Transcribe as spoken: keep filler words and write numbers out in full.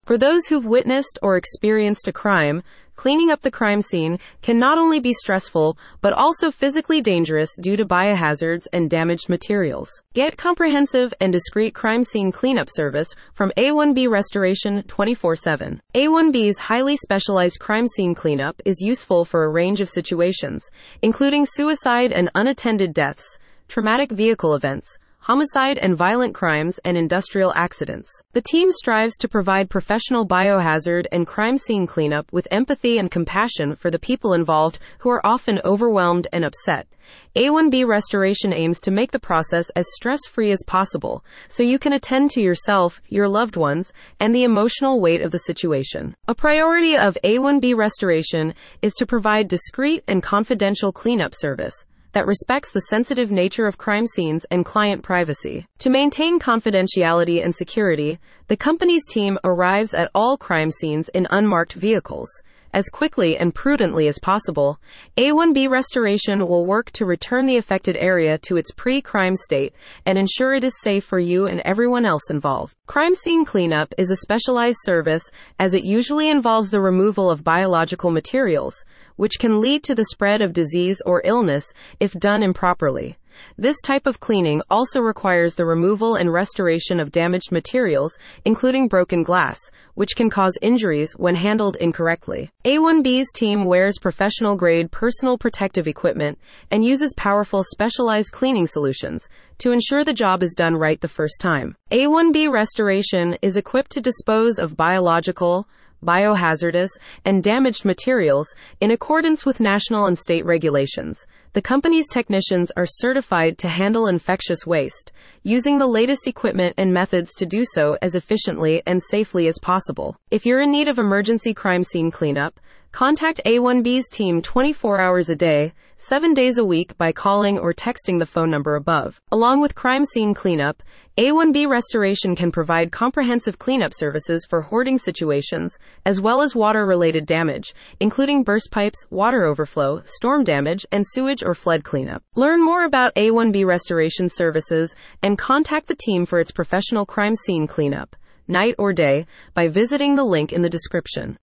For those who've witnessed or experienced a crime, cleaning up the crime scene can not only be stressful, but also physically dangerous due to biohazards and damaged materials. Get comprehensive and discreet crime scene cleanup service from A one B Restoration twenty-four seven. A one B's highly specialized crime scene cleanup is useful for a range of situations, including suicide and unattended deaths, traumatic vehicle events, homicide and violent crimes, and industrial accidents. The team strives to provide professional biohazard and crime scene cleanup with empathy and compassion for the people involved who are often overwhelmed and upset. A one B Restoration aims to make the process as stress-free as possible, so you can attend to yourself, your loved ones, and the emotional weight of the situation. A priority of A one B Restoration is to provide discreet and confidential cleanup service that respects the sensitive nature of crime scenes and client privacy. To maintain confidentiality and security, the company's team arrives at all crime scenes in unmarked vehicles. As quickly and prudently as possible, A one B Restoration will work to return the affected area to its pre-crime state and ensure it is safe for you and everyone else involved. Crime scene cleanup is a specialized service as it usually involves the removal of biological materials, which can lead to the spread of disease or illness if done improperly. This type of cleaning also requires the removal and restoration of damaged materials, including broken glass, which can cause injuries when handled incorrectly. A one B's team wears professional-grade personal protective equipment and uses powerful specialized cleaning solutions to ensure the job is done right the first time. A one B Restoration is equipped to dispose of biological, biohazardous, and damaged materials in accordance with national and state regulations. The company's technicians are certified to handle infectious waste, using the latest equipment and methods to do so as efficiently and safely as possible. If you're in need of emergency crime scene cleanup, contact A one B's team twenty-four hours a day, seven days a week by calling or texting the phone number above. Along with crime scene cleanup, A one B Restoration can provide comprehensive cleanup services for hoarding situations, as well as water-related damage, including burst pipes, water overflow, storm damage, and sewage or flood cleanup. Learn more about A one B Restoration services and contact the team for its professional crime scene cleanup, night or day, by visiting the link in the description.